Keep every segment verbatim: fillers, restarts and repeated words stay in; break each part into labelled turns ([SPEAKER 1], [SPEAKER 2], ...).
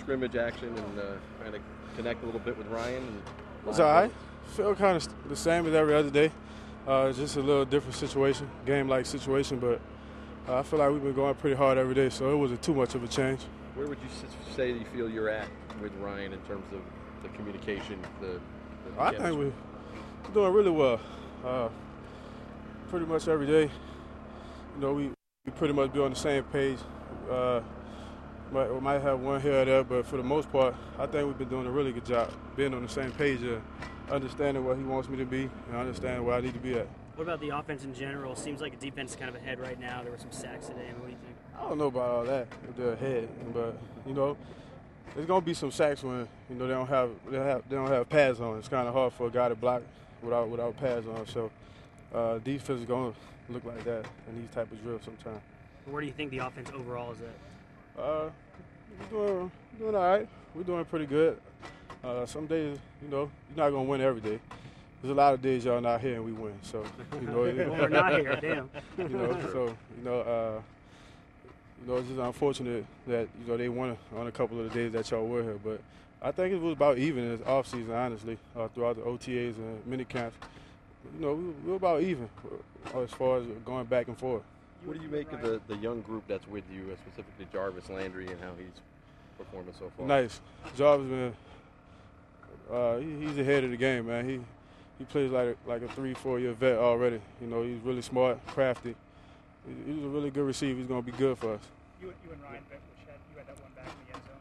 [SPEAKER 1] scrimmage action and uh, trying to connect a little bit with Ryan? And
[SPEAKER 2] it's all right. Feel kind of the same as every other day. Uh, it's just a little different situation, game-like situation, but uh, I feel like we've been going pretty hard every day, so it wasn't too much of a change.
[SPEAKER 1] Where would you say you feel you're at with Ryan in terms of the communication, the, the
[SPEAKER 2] I think we're doing really well. Uh, pretty much every day, you know, we, we pretty much be on the same page. Uh, might, we might have one here or there, but for the most part, I think we've been doing a really good job being on the same page, uh, understanding what he wants me to be and understanding where I need to be at.
[SPEAKER 3] What about the offense in general? Seems like the defense is kind of ahead right now. There were some sacks today. What do you think?
[SPEAKER 2] I don't know about all that if they're ahead, but you know, there's gonna be some sacks when you know they don't have they have they don't have pads on. It's kind of hard for a guy to block without without pads on. So uh, defense is gonna look like that in these type of drills sometimes.
[SPEAKER 3] Where do you think the offense overall is at?
[SPEAKER 2] Uh, we're doing we're doing all right. We're doing pretty good. Uh, some days, you know, you're not gonna win every day. There's a lot of days y'all not here and we win. So you know, it,
[SPEAKER 3] well, we're not here, damn.
[SPEAKER 2] You know, so you know, uh, you know, it's just unfortunate that you know they won on a couple of the days that y'all were here. But I think it was about even in the off season, honestly, uh, throughout the O T As and mini camps. You know, we, we were about even as far as going back and forth.
[SPEAKER 1] What do you make of the, the young group that's with you, uh, specifically Jarvis Landry, and how he's performing so far?
[SPEAKER 2] Nice. Jarvis, man, uh, he, he's ahead of the game, man. He he plays like a, like a three, four-year vet already. You know, he's really smart, crafty. He, he's a really good receiver. He's going to be good for us.
[SPEAKER 4] You, you and Ryan Vick, you had that one back in the end zone.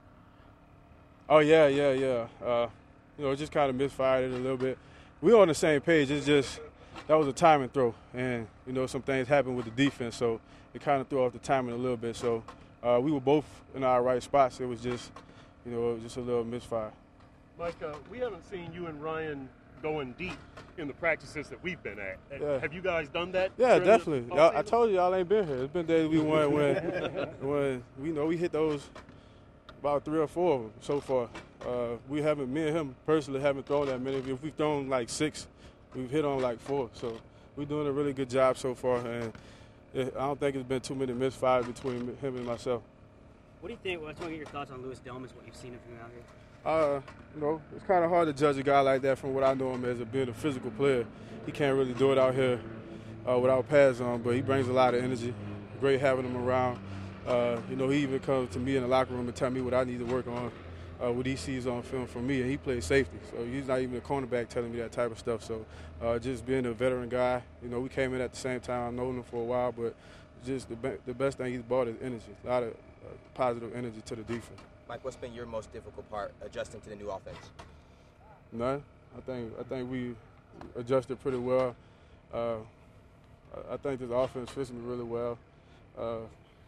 [SPEAKER 2] Oh, yeah, yeah, yeah. Uh, you know, it just kind of misfired it a little bit. We were on the same page. It's just that was a timing throw. And, you know, some things happened with the defense, so it kind of threw off the timing a little bit. So uh, we were both in our right spots. It was just, you know, it was just a little misfire.
[SPEAKER 5] Mike, uh, we haven't seen you and Ryan going deep in the practices that we've been at.
[SPEAKER 2] Yeah.
[SPEAKER 5] Have you guys done that?
[SPEAKER 2] Yeah, definitely. Y'all, I told you y'all ain't been here. It's been days we won when, when we know we hit those about three or four of them so far. Uh, we haven't, me and him personally haven't thrown that many. If we've thrown like six, we've hit on like four. So we're doing a really good job so far, and it, I don't think it's been too many misfires between him and myself.
[SPEAKER 3] What do you think? Well, I just want to get your thoughts on Louis Delmas, what you've seen of him out here.
[SPEAKER 2] Uh, you know, it's kind of hard to judge a guy like that from what I know him as a being a physical player. He can't really do it out here uh, without pads on, but he brings a lot of energy. Great having him around. Uh, you know, he even comes to me in the locker room and tell me what I need to work on, uh, what he sees on film from me, and he plays safety. So he's not even a cornerback telling me that type of stuff. So uh, just being a veteran guy, you know, we came in at the same time. I've known him for a while, but just the, be- the best thing he's brought is energy, a lot of uh, positive energy to the defense.
[SPEAKER 6] Mike, what's been your most difficult part adjusting to the new offense?
[SPEAKER 2] None. I think I think we adjusted pretty well. Uh, I, I think this offense fits me really well. Uh,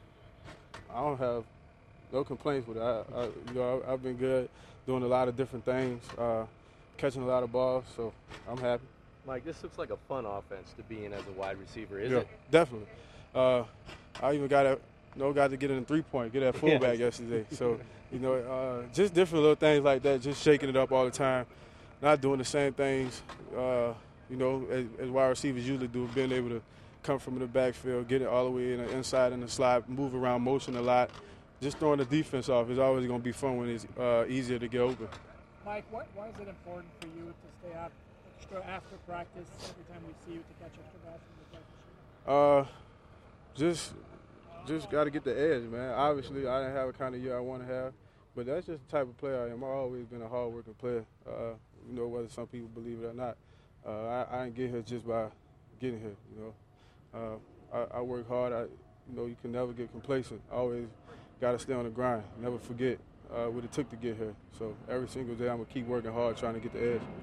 [SPEAKER 2] I don't have no complaints with it. I, I, you know, I, I've been good doing a lot of different things, uh, catching a lot of balls, so I'm happy.
[SPEAKER 1] Mike, this looks like a fun offense to be in as a wide receiver, is
[SPEAKER 2] yeah,
[SPEAKER 1] it?
[SPEAKER 2] Definitely. Uh, I even got a no got to get in a three-point, get that fullback yesterday. So, you know, uh, just different little things like that, just shaking it up all the time, not doing the same things, uh, you know, as, as wide receivers usually do, being able to come from the backfield, get it all the way in the inside in the slot, move around motion a lot. Just throwing the defense off is always going to be fun when it's uh, easier to get open.
[SPEAKER 4] Mike, why, why is it important for you to stay out extra after practice every time we see you to catch extra balls from the practice?
[SPEAKER 2] Uh, just just got to get the edge, man. Obviously, I didn't have a kind of year I want to have, but that's just the type of player I am. I've always been a hard-working player, uh, you know, whether some people believe it or not. Uh, I, I didn't get here just by getting here, you know. Uh, I, I work hard. I, you know, you can never get complacent. Always got to stay on the grind. Never forget uh, what it took to get here. So every single day I'm going to keep working hard trying to get the edge.